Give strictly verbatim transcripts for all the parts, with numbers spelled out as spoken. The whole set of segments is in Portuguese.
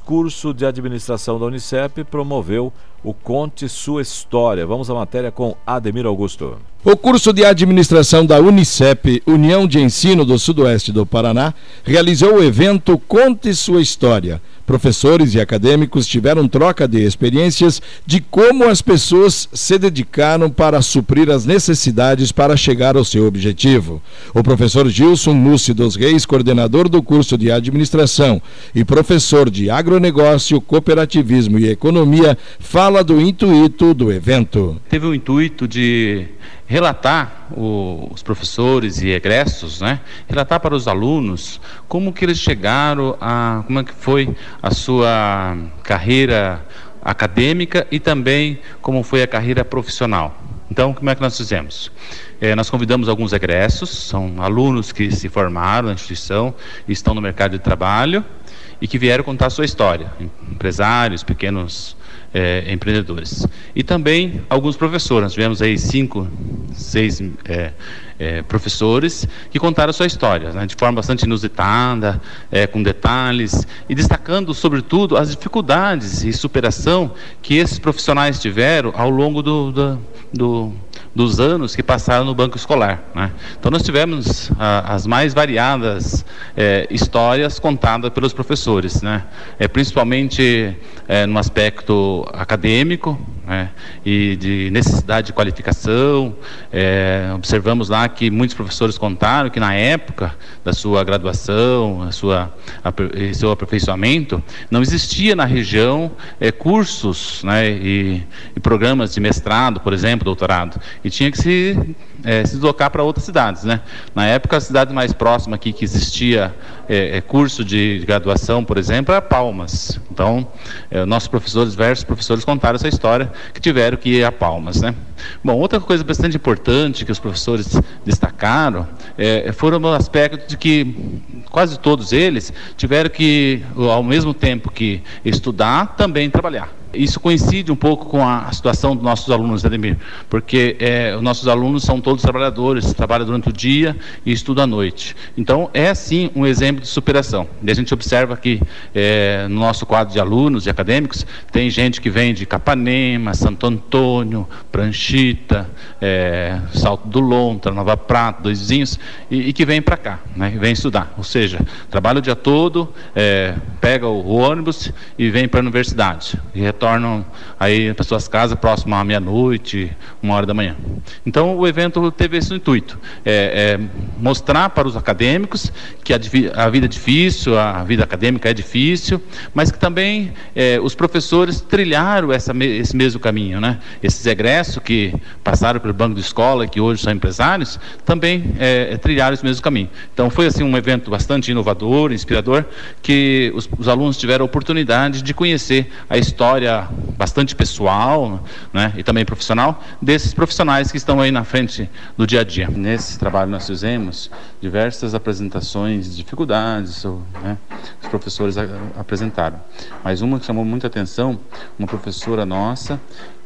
curso de administração da Unicep promoveu o Conte Sua História. Vamos à matéria com Ademir Augusto. O curso de administração da Unicep, União de Ensino do Sudoeste do Paraná, realizou o evento Conte Sua História. Professores e acadêmicos tiveram troca de experiências de como as pessoas se dedicaram para suprir as necessidades para chegar ao seu objetivo. O professor Gilson Mussi dos Reis, coordenador do curso de administração e professor de agronegócio, cooperativismo e economia, fala do intuito do evento. Teve o intuito de relatar o, os professores e egressos, né? Relatar para os alunos como que eles chegaram a, como é que foi a sua carreira acadêmica e também como foi a carreira profissional. Então, como é que nós fizemos? É, nós convidamos alguns egressos, são alunos que se formaram na instituição e estão no mercado de trabalho e que vieram contar a sua história, empresários, pequenos é, empreendedores. E também alguns professores, nós tivemos aí cinco, seis é, é, professores que contaram a sua história, né, de forma bastante inusitada, é, com detalhes, e destacando, sobretudo, as dificuldades e superação que esses profissionais tiveram ao longo do, do, do dos anos que passaram no banco escolar, né? Então nós tivemos a, as mais variadas é, histórias contadas pelos professores, né? É, principalmente é, no aspecto acadêmico, né? E de necessidade de qualificação. É, observamos lá que muitos professores contaram que na época da sua graduação, a sua, a, seu aperfeiçoamento, não existia na região é, cursos, né? e, e programas de mestrado, por exemplo, doutorado. E tinha que se, é, se deslocar para outras cidades, né? Na época, a cidade mais próxima aqui que existia é, é, curso de, de graduação, por exemplo, era Palmas. Então, é, nossos professores, diversos professores contaram essa história que tiveram que ir a Palmas, né? Bom, outra coisa bastante importante que os professores destacaram é, foram o aspecto de que quase todos eles tiveram que, ao mesmo tempo que estudar, também trabalhar. Isso coincide um pouco com a situação dos nossos alunos, Ademir, porque é, os nossos alunos são todos trabalhadores, trabalham durante o dia e estudam à noite. Então, é sim um exemplo de superação. E a gente observa que é, no nosso quadro de alunos e acadêmicos, tem gente que vem de Capanema, Santo Antônio, Pranchita, é, Salto do Lontra, Nova Prata, Dois Vizinhos, e, e que vem para cá, né, vem estudar. Ou seja, trabalha o dia todo, é, pega o, o ônibus e vem para a universidade. E retornam aí para suas casas próximo à meia-noite, uma hora da manhã. Então o evento teve esse intuito, é, é mostrar para os acadêmicos que a, a vida é difícil, a vida acadêmica é difícil, mas que também é, os professores trilharam essa, esse mesmo caminho, né? Esses egressos que passaram pelo banco de escola e que hoje são empresários, também é, trilharam esse mesmo caminho. Então foi assim um evento bastante inovador, inspirador, que os, os alunos tiveram a oportunidade de conhecer a história bastante pessoal, né, e também profissional, desses profissionais que estão aí na frente do dia a dia. Nesse trabalho nós fizemos diversas apresentações de dificuldades, né, os professores a, apresentaram. Mas uma que chamou muita atenção, uma professora nossa,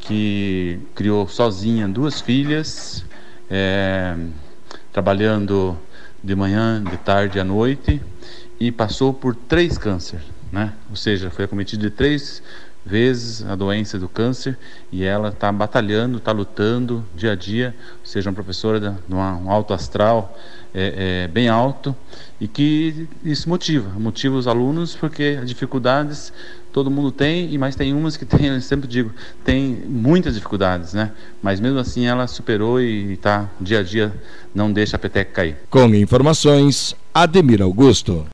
que criou sozinha duas filhas, é, trabalhando de manhã, de tarde e à noite, e passou por três cânceres, né? Ou seja, foi acometida de três vezes a doença do câncer, e ela está batalhando, está lutando dia a dia, ou seja, uma professora de um alto astral é, é, bem alto, e que isso motiva, motiva os alunos, porque as dificuldades todo mundo tem, e mais tem umas que tem, eu sempre digo, tem muitas dificuldades, né? Mas mesmo assim ela superou e está dia a dia, não deixa a peteca cair. Com informações, Ademir Augusto.